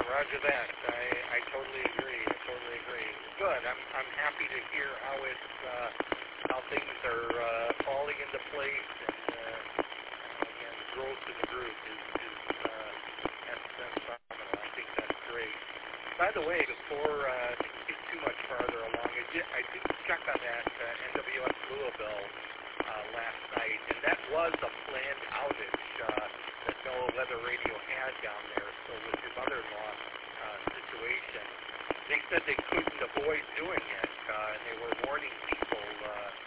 Roger that. I totally agree. I totally agree. Good. I'm happy to hear how things are falling into place, and growth in the group that's phenomenal. I think that's great. By the way, before things get too much farther along, I did check on that NWS Louisville last night, and that was a planned outage that NOAA Weather Radio had down there. So with your mother-in-law situation, they said they couldn't avoid doing it, and they were warning people